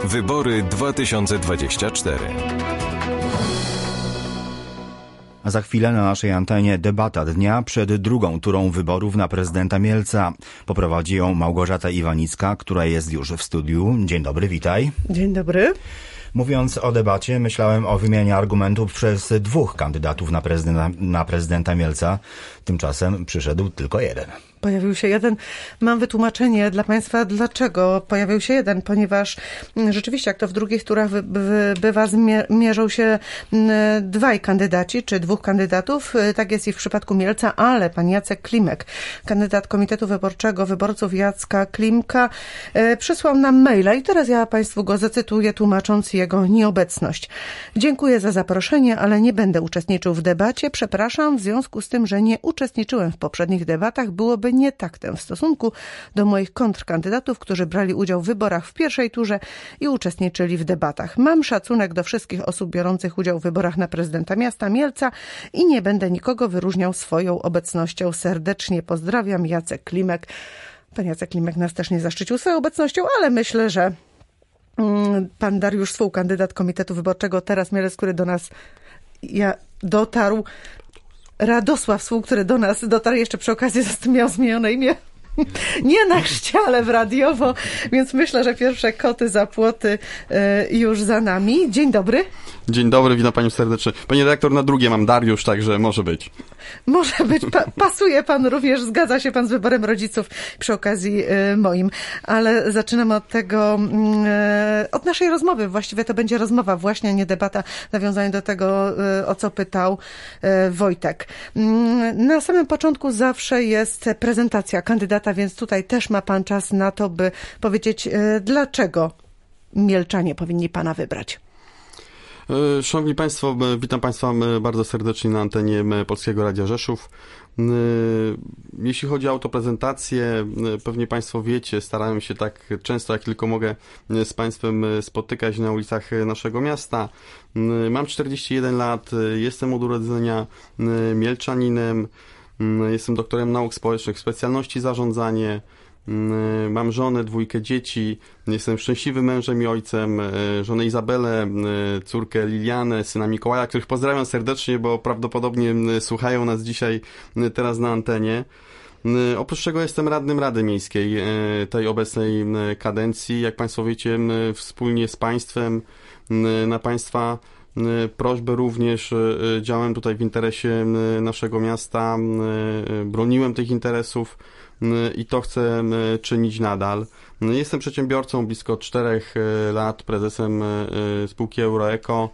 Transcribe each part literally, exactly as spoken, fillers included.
Wybory dwa tysiące dwadzieścia cztery. A za chwilę na naszej antenie debata dnia przed drugą turą wyborów na prezydenta Mielca. Poprowadzi ją Małgorzata Iwanicka, która jest już w studiu. Dzień dobry, witaj. Dzień dobry. Mówiąc o debacie, myślałem o wymianie argumentów przez dwóch kandydatów na prezydenta, na prezydenta Mielca. Tymczasem przyszedł tylko jeden. Pojawił się jeden. Mam wytłumaczenie dla Państwa, dlaczego pojawił się jeden, ponieważ rzeczywiście, jak to w drugich turach wy, wy, bywa, mierzą się dwaj kandydaci, czy dwóch kandydatów. Tak jest i w przypadku Mielca, ale pan Jacek Klimek, kandydat Komitetu Wyborczego Wyborców Jacka Klimka, przysłał nam maila i teraz ja Państwu go zacytuję, tłumacząc jego nieobecność. Dziękuję za zaproszenie, ale nie będę uczestniczył w debacie. Przepraszam, w związku z tym, że nie uczestniczyłem w poprzednich debatach, byłoby nie taktem w stosunku do moich kontrkandydatów, którzy brali udział w wyborach w pierwszej turze i uczestniczyli w debatach. Mam szacunek do wszystkich osób biorących udział w wyborach na prezydenta miasta Mielca i nie będę nikogo wyróżniał swoją obecnością. Serdecznie pozdrawiam, Jacek Klimek. Pan Jacek Klimek nas też nie zaszczycił swoją obecnością, ale myślę, że pan Dariusz Swół, kandydat Komitetu Wyborczego Teraz Mielec, który do nas ja, dotarł, Radosław Swół, który do nas dotarł, jeszcze przy okazji miał zmienione imię. Nie na chrzcie, ale w radiowo, więc myślę, że pierwsze koty za płoty już za nami. Dzień dobry. Dzień dobry, witam Panią serdecznie. Pani redaktor, na drugie mam Dariusz, także może być. Może być, pa, pasuje Pan również, zgadza się Pan z wyborem rodziców przy okazji y, moim, ale zaczynamy od tego, y, od naszej rozmowy, właściwie to będzie rozmowa właśnie, nie debata, nawiązanie do tego, y, o co pytał y, Wojtek. Y, na samym początku zawsze jest prezentacja kandydata, więc tutaj też ma Pan czas na to, by powiedzieć, y, dlaczego Mielczanie powinni Pana wybrać. Szanowni Państwo, witam Państwa bardzo serdecznie na antenie Polskiego Radia Rzeszów. Jeśli chodzi o autoprezentację, pewnie Państwo wiecie, starałem się tak często jak tylko mogę z Państwem spotykać na ulicach naszego miasta. Mam czterdzieści jeden lat, jestem od urodzenia mielczaninem, jestem doktorem nauk społecznych w specjalności zarządzanie. Mam żonę, dwójkę dzieci, jestem szczęśliwym mężem i ojcem, żonę Izabelę, córkę Lilianę, syna Mikołaja, których pozdrawiam serdecznie, bo prawdopodobnie słuchają nas dzisiaj teraz na antenie. Oprócz czego jestem radnym Rady Miejskiej tej obecnej kadencji. Jak Państwo wiecie, wspólnie z Państwem na Państwa prośbę również działałem tutaj w interesie naszego miasta, broniłem tych interesów i to chcę czynić nadal. Jestem przedsiębiorcą blisko czterech lat, prezesem spółki Euroeko.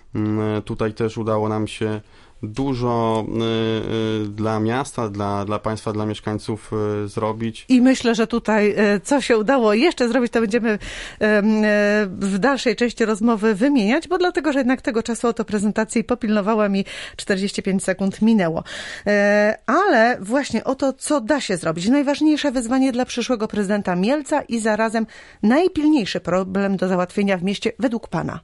Tutaj też udało nam się dużo y, y, dla miasta, dla, dla państwa, dla mieszkańców y, zrobić. I myślę, że tutaj y, co się udało jeszcze zrobić, to będziemy y, y, w dalszej części rozmowy wymieniać, bo dlatego, że jednak tego czasu autoprezentacji popilnowała mi czterdzieści pięć sekund minęło. Y, ale właśnie o to, co da się zrobić. Najważniejsze wyzwanie dla przyszłego prezydenta Mielca i zarazem najpilniejszy problem do załatwienia w mieście według Pana.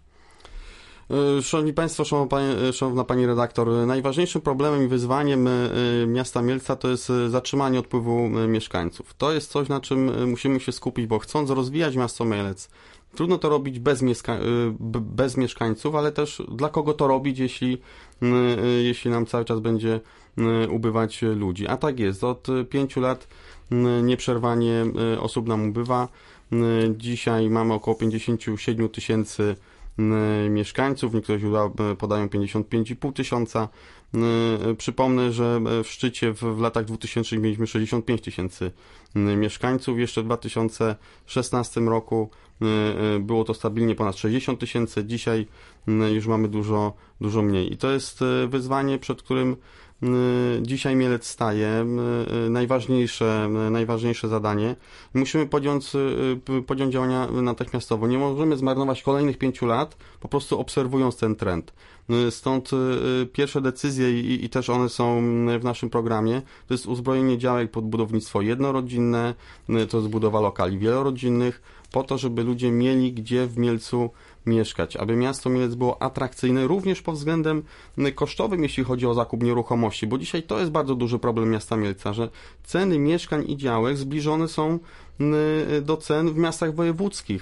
Szanowni Państwo, szanowna Pani, szanowna Pani redaktor, najważniejszym problemem i wyzwaniem miasta Mielca to jest zatrzymanie odpływu mieszkańców. To jest coś, na czym musimy się skupić, bo chcąc rozwijać miasto Mielec, trudno to robić bez, mieszka- bez mieszkańców, ale też dla kogo to robić, jeśli, jeśli nam cały czas będzie ubywać ludzi. A tak jest, od pięciu lat nieprzerwanie osób nam ubywa. Dzisiaj mamy około pięćdziesiąt siedem tysięcy mieszkańców, niektóre źródła podają pięćdziesiąt pięć i pół tysiąca. Przypomnę, że w szczycie w, w latach dwutysięcznych mieliśmy sześćdziesiąt pięć tysięcy mieszkańców. Jeszcze w dwa tysiące szesnastym roku było to stabilnie ponad sześćdziesiąt tysięcy. Dzisiaj już mamy dużo, dużo mniej. I to jest wyzwanie, przed którym dzisiaj Mielec staje, najważniejsze, najważniejsze zadanie. Musimy podjąć, podjąć działania natychmiastowo. Nie możemy zmarnować kolejnych pięciu lat, po prostu obserwując ten trend. Stąd pierwsze decyzje i, i też one są w naszym programie. To jest uzbrojenie działek pod budownictwo jednorodzinne, to jest budowa lokali wielorodzinnych, po to, żeby ludzie mieli gdzie w Mielcu mieszkać, aby miasto Mielec było atrakcyjne również pod względem kosztowym, jeśli chodzi o zakup nieruchomości, bo dzisiaj to jest bardzo duży problem miasta Mielca, że ceny mieszkań i działek zbliżone są do cen w miastach wojewódzkich.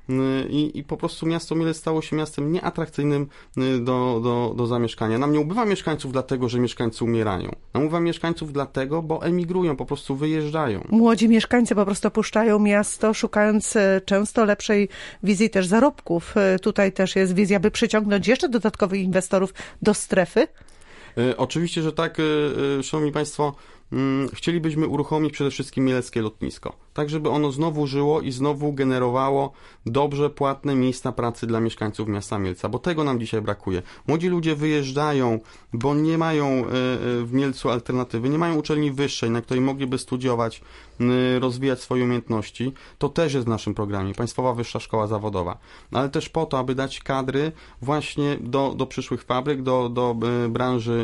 i, i po prostu miasto Mielec stało się miastem nieatrakcyjnym do, do, do zamieszkania. Nam nie ubywa mieszkańców dlatego, że mieszkańcy umierają. Nam ubywa mieszkańców dlatego, bo emigrują, po prostu wyjeżdżają. Młodzi mieszkańcy po prostu opuszczają miasto, szukając często lepszej wizji też zarobków. Tutaj też jest wizja, by przyciągnąć jeszcze dodatkowych inwestorów do strefy. Oczywiście, że tak, szanowni państwo, chcielibyśmy uruchomić przede wszystkim mieleckie lotnisko, tak żeby ono znowu żyło i znowu generowało dobrze płatne miejsca pracy dla mieszkańców miasta Mielca, bo tego nam dzisiaj brakuje. Młodzi ludzie wyjeżdżają, bo nie mają w Mielcu alternatywy, nie mają uczelni wyższej, na której mogliby studiować, rozwijać swoje umiejętności. To też jest w naszym programie, Państwowa Wyższa Szkoła Zawodowa, ale też po to, aby dać kadry właśnie do, do przyszłych fabryk, do, do branży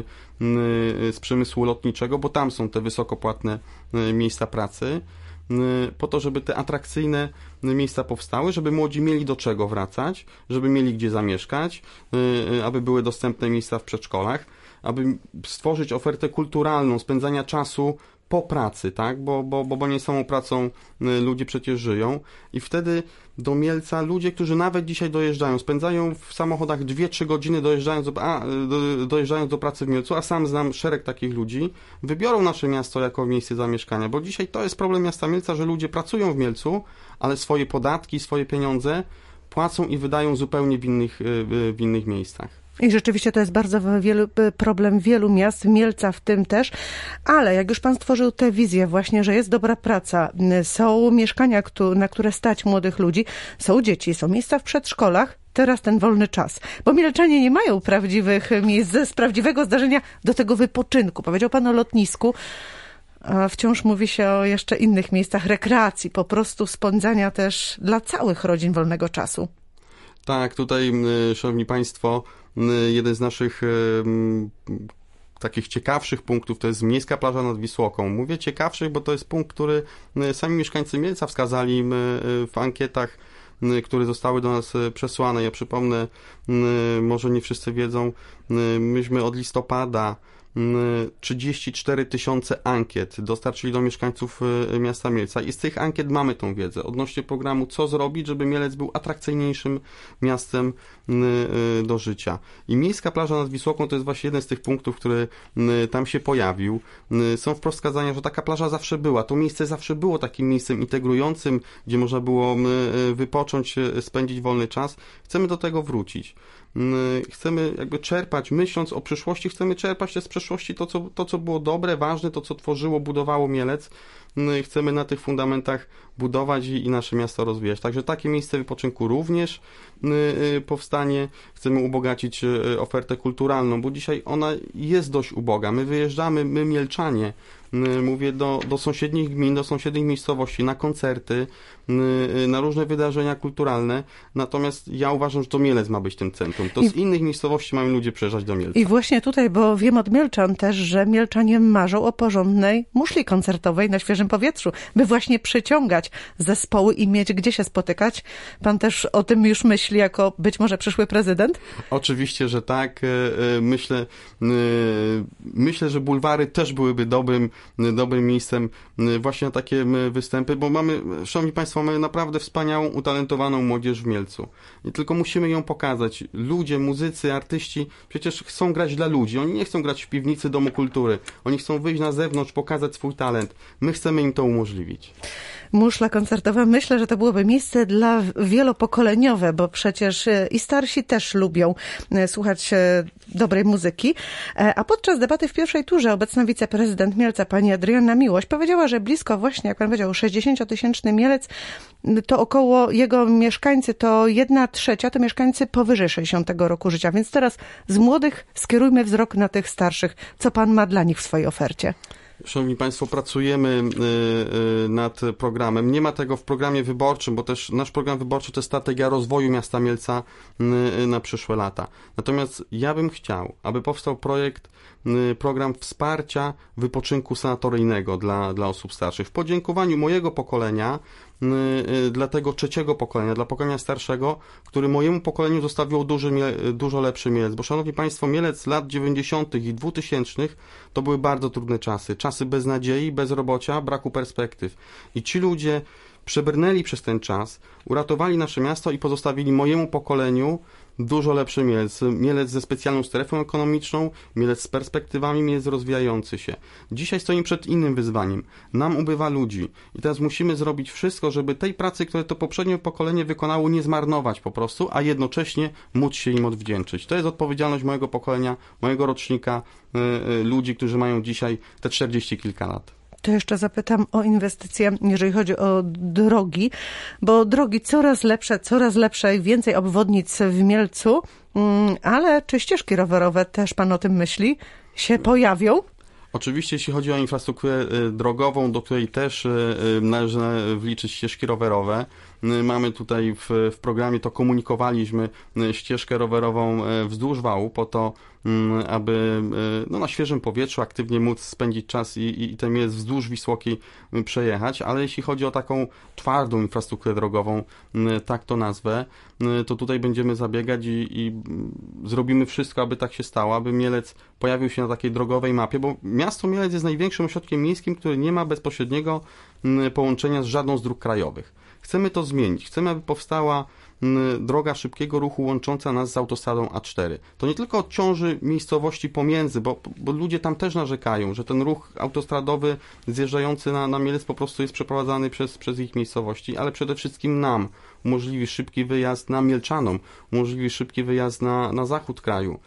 z przemysłu lotniczego, bo tam są te wysokopłatne miejsca pracy, po to, żeby te atrakcyjne miejsca powstały, żeby młodzi mieli do czego wracać, żeby mieli gdzie zamieszkać, aby były dostępne miejsca w przedszkolach, aby stworzyć ofertę kulturalną, spędzania czasu po pracy, tak? Bo, bo, bo, bo nie samą pracą ludzie przecież żyją i wtedy do Mielca ludzie, którzy nawet dzisiaj dojeżdżają, spędzają w samochodach dwie trzy godziny dojeżdżając do, a, do, dojeżdżając do pracy w Mielcu, a sam znam szereg takich ludzi, wybiorą nasze miasto jako miejsce zamieszkania, bo dzisiaj to jest problem miasta Mielca, że ludzie pracują w Mielcu, ale swoje podatki, swoje pieniądze płacą i wydają zupełnie w innych, w innych miejscach. I rzeczywiście to jest bardzo wielu, problem wielu miast, Mielca w tym też, ale jak już pan stworzył tę wizję właśnie, że jest dobra praca, są mieszkania, na które stać młodych ludzi, są dzieci, są miejsca w przedszkolach, teraz ten wolny czas, bo Mielczanie nie mają prawdziwych miejsc z prawdziwego zdarzenia do tego wypoczynku. Powiedział pan o lotnisku, a wciąż mówi się o jeszcze innych miejscach rekreacji, po prostu spędzania też dla całych rodzin wolnego czasu. Tak, tutaj, szanowni państwo, jeden z naszych takich ciekawszych punktów to jest Miejska Plaża nad Wisłoką. Mówię ciekawszych, bo to jest punkt, który sami mieszkańcy Mielca wskazali w ankietach, które zostały do nas przesłane. Ja przypomnę, może nie wszyscy wiedzą, myśmy od listopada trzydzieści cztery tysiące ankiet dostarczyli do mieszkańców miasta Mielca i z tych ankiet mamy tą wiedzę odnośnie programu, co zrobić, żeby Mielec był atrakcyjniejszym miastem do życia. I Miejska Plaża nad Wisłoką to jest właśnie jeden z tych punktów, który tam się pojawił. Są wprost wskazania, że taka plaża zawsze była. To miejsce zawsze było takim miejscem integrującym, gdzie można było wypocząć, spędzić wolny czas. Chcemy do tego wrócić. Chcemy jakby czerpać, myśląc o przyszłości, chcemy czerpać też z przeszłości to co, to, co było dobre, ważne, to, co tworzyło, budowało Mielec. Chcemy na tych fundamentach budować i, i nasze miasto rozwijać. Także takie miejsce wypoczynku również y, powstanie. Chcemy ubogacić y, ofertę kulturalną, bo dzisiaj ona jest dość uboga. My wyjeżdżamy, my Mielczanie, y, mówię do, do sąsiednich gmin, do sąsiednich miejscowości, na koncerty, y, na różne wydarzenia kulturalne. Natomiast ja uważam, że to Mielec ma być tym centrum. To I... z innych miejscowości mają ludzie przyjeżdżać do Mielca. I właśnie tutaj, bo wiem od Mielczan też, że Mielczanie marzą o porządnej muszli koncertowej na świeżym powietrzu, by właśnie przyciągać zespoły i mieć gdzie się spotykać. Pan też o tym już myśli jako być może przyszły prezydent? Oczywiście, że tak. Myślę, myślę, że bulwary też byłyby dobrym, dobrym miejscem właśnie na takie występy, bo mamy, szanowni państwo, mamy naprawdę wspaniałą, utalentowaną młodzież w Mielcu. I tylko musimy ją pokazać. Ludzie, muzycy, artyści przecież chcą grać dla ludzi. Oni nie chcą grać w piwnicy Domu Kultury. Oni chcą wyjść na zewnątrz, pokazać swój talent. My chcemy im to umożliwić. Muszla koncertowa, myślę, że to byłoby miejsce dla wielopokoleniowe, bo przecież i starsi też lubią słuchać dobrej muzyki. A podczas debaty w pierwszej turze obecna wiceprezydent Mielca, pani Adrianna Miłoś, powiedziała, że blisko właśnie, jak pan powiedział, sześćdziesięciotysięczny Mielec, to około jego mieszkańcy, to jedna trzecia to mieszkańcy powyżej sześćdziesiątego roku życia. Więc teraz z młodych skierujmy wzrok na tych starszych. Co pan ma dla nich w swojej ofercie? Szanowni państwo, pracujemy nad programem. Nie ma tego w programie wyborczym, bo też nasz program wyborczy to jest strategia rozwoju miasta Mielca na przyszłe lata. Natomiast ja bym chciał, aby powstał projekt, program wsparcia wypoczynku sanatoryjnego dla, dla osób starszych. W podziękowaniu mojego pokolenia dla tego trzeciego pokolenia, dla pokolenia starszego, który mojemu pokoleniu zostawiło duży, dużo lepszy Mielec. Bo szanowni państwo, Mielec lat dziewięćdziesiątych i dwutysięcznych to były bardzo trudne czasy. Czasy beznadziei, bezrobocia, braku perspektyw. I ci ludzie przebrnęli przez ten czas, uratowali nasze miasto i pozostawili mojemu pokoleniu dużo lepszy Mielec. Mielec ze specjalną strefą ekonomiczną, Mielec z perspektywami, Mielec rozwijający się. Dzisiaj stoimy przed innym wyzwaniem. Nam ubywa ludzi i teraz musimy zrobić wszystko, żeby tej pracy, które to poprzednie pokolenie wykonało, nie zmarnować po prostu, a jednocześnie móc się im odwdzięczyć. To jest odpowiedzialność mojego pokolenia, mojego rocznika, yy, yy, ludzi, którzy mają dzisiaj te czterdzieści kilka lat. To jeszcze zapytam o inwestycje, jeżeli chodzi o drogi, bo drogi coraz lepsze, coraz lepsze, więcej obwodnic w Mielcu, ale czy ścieżki rowerowe, też pan o tym myśli, się pojawią? Oczywiście, jeśli chodzi o infrastrukturę drogową, do której też należy wliczyć ścieżki rowerowe, mamy tutaj w, w programie, to komunikowaliśmy ścieżkę rowerową wzdłuż wału po to, aby no, na świeżym powietrzu aktywnie móc spędzić czas i, i ten Mielec wzdłuż Wisłoki przejechać, ale jeśli chodzi o taką twardą infrastrukturę drogową, tak to nazwę, to tutaj będziemy zabiegać i, i zrobimy wszystko, aby tak się stało, aby Mielec pojawił się na takiej drogowej mapie, bo miasto Mielec jest największym ośrodkiem miejskim, który nie ma bezpośredniego połączenia z żadną z dróg krajowych. Chcemy to zmienić. Chcemy, aby powstała droga szybkiego ruchu łącząca nas z autostradą A cztery. To nie tylko odciąży miejscowości pomiędzy, bo, bo ludzie tam też narzekają, że ten ruch autostradowy zjeżdżający na, na Mielec po prostu jest przeprowadzany przez, przez ich miejscowości, ale przede wszystkim nam umożliwi szybki wyjazd na Mielczanom, umożliwi szybki wyjazd na, na zachód kraju.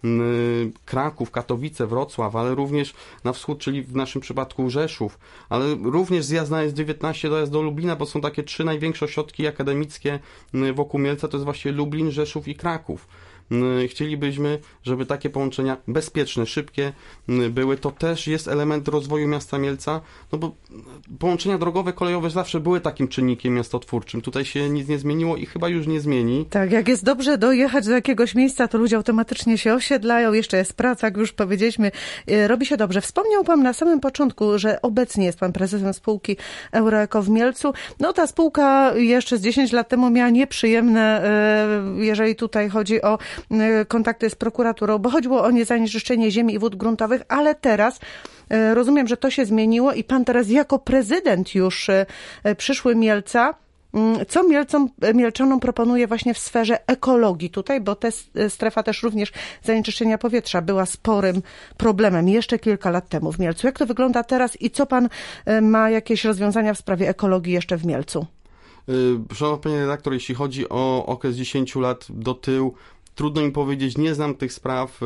Kraków, Katowice, Wrocław, ale również na wschód, czyli w naszym przypadku Rzeszów, ale również zjazd na S dziewiętnaście dojazd do Lublina, bo są takie trzy największe ośrodki akademickie wokół Mielca, to jest właśnie Lublin, Rzeszów i Kraków. Chcielibyśmy, żeby takie połączenia bezpieczne, szybkie były. To też jest element rozwoju miasta Mielca, no bo połączenia drogowe, kolejowe zawsze były takim czynnikiem miastotwórczym. Tutaj się nic nie zmieniło i chyba już nie zmieni. Tak, jak jest dobrze dojechać do jakiegoś miejsca, to ludzie automatycznie się osiedlają, jeszcze jest praca, jak już powiedzieliśmy, robi się dobrze. Wspomniał pan na samym początku, że obecnie jest pan prezesem spółki Euroeko w Mielcu. No ta spółka jeszcze z dziesięć lat temu miała nieprzyjemne, jeżeli tutaj chodzi o kontakty z prokuraturą, bo chodziło o niezanieczyszczenie ziemi i wód gruntowych, ale teraz rozumiem, że to się zmieniło i pan teraz jako prezydent już przyszły Mielca, co Mielcom, Mielczanom proponuje właśnie w sferze ekologii tutaj, bo ta strefa też również zanieczyszczenia powietrza była sporym problemem jeszcze kilka lat temu w Mielcu. Jak to wygląda teraz i co pan ma jakieś rozwiązania w sprawie ekologii jeszcze w Mielcu? Szanowny panie redaktor, jeśli chodzi o okres dziesięciu lat do tyłu, trudno mi powiedzieć, nie znam tych spraw,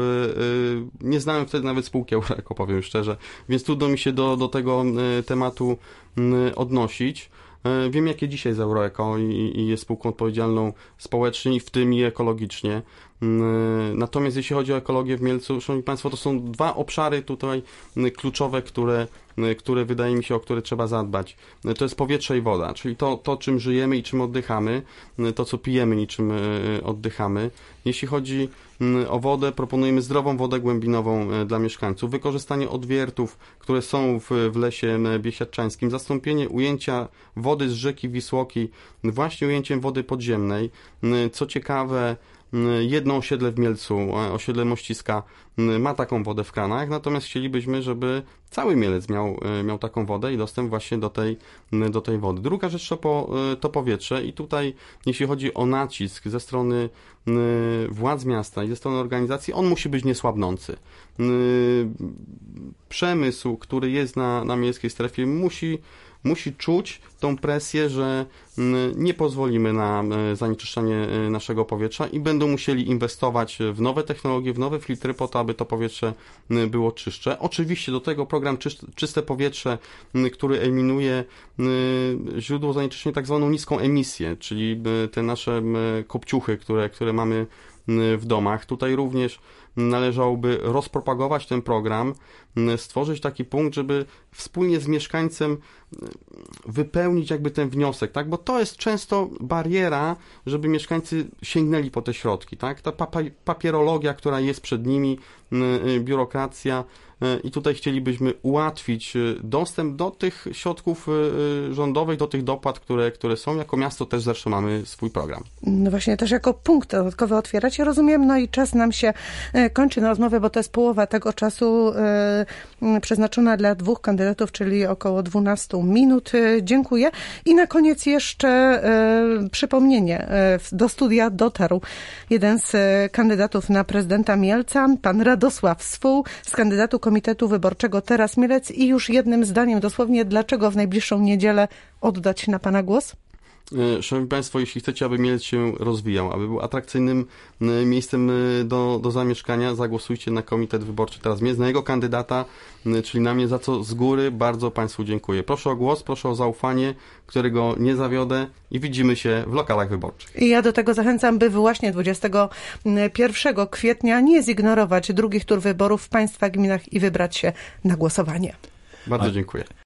nie znałem wtedy nawet spółki Euroeko, powiem szczerze, więc trudno mi się do, do tego tematu odnosić. Wiem, jakie dzisiaj jest Euroeko i, i jest spółką odpowiedzialną społecznie, w tym i ekologicznie. Natomiast jeśli chodzi o ekologię w Mielcu, szanowni państwo, to są dwa obszary tutaj kluczowe, które, które wydaje mi się, o które trzeba zadbać. To jest powietrze i woda, czyli to, to czym żyjemy i czym oddychamy, to co pijemy i czym oddychamy. Jeśli chodzi o wodę, proponujemy zdrową wodę głębinową dla mieszkańców, wykorzystanie odwiertów, które są w, w lesie biesiadczańskim, zastąpienie ujęcia wody z rzeki Wisłoki właśnie ujęciem wody podziemnej. Co ciekawe, jedno osiedle w Mielcu, osiedle Mościska, ma taką wodę w kranach, natomiast chcielibyśmy, żeby cały Mielec miał, miał taką wodę i dostęp właśnie do tej, do tej wody. Druga rzecz to, po, to powietrze i tutaj jeśli chodzi o nacisk ze strony władz miasta i ze strony organizacji, on musi być niesłabnący. Przemysł, który jest na, na miejskiej strefie, musi musi czuć tą presję, że nie pozwolimy na zanieczyszczanie naszego powietrza i będą musieli inwestować w nowe technologie, w nowe filtry po to, aby to powietrze było czystsze. Oczywiście do tego program Czyste Powietrze, który eliminuje źródło zanieczyszczenia, tak zwaną niską emisję, czyli te nasze kopciuchy, które, które mamy w domach. Tutaj również należałoby rozpropagować ten program, stworzyć taki punkt, żeby wspólnie z mieszkańcem wypełnić jakby ten wniosek, tak? Bo to jest często bariera, żeby mieszkańcy sięgnęli po te środki, tak? Ta papierologia, która jest przed nimi, biurokracja i tutaj chcielibyśmy ułatwić dostęp do tych środków rządowych, do tych dopłat, które, które są. Jako miasto też zresztą mamy swój program. No właśnie, też jako punkt dodatkowy otwierać, ja rozumiem, no i czas nam się kończy na rozmowę, bo to jest połowa tego czasu y, przeznaczona dla dwóch kandydatów, czyli około dwunastu minut. Y, dziękuję. I na koniec jeszcze y, przypomnienie. Y, do studia dotarł jeden z y, kandydatów na prezydenta Mielca, pan Radosław Swół, z kandydatu Komitetu Wyborczego Teraz Mielec, i już jednym zdaniem dosłownie, dlaczego w najbliższą niedzielę oddać na pana głos? Szanowni Państwo, jeśli chcecie, aby Mielec się rozwijał, aby był atrakcyjnym miejscem do, do zamieszkania, zagłosujcie na Komitet Wyborczy Teraz Mielec, na jego kandydata, czyli na mnie, za co z góry bardzo Państwu dziękuję. Proszę o głos, proszę o zaufanie, którego nie zawiodę, i widzimy się w lokalach wyborczych. I ja do tego zachęcam, by właśnie dwudziestego pierwszego kwietnia nie zignorować drugich tur wyborów w Państwa gminach i wybrać się na głosowanie. Bardzo dziękuję.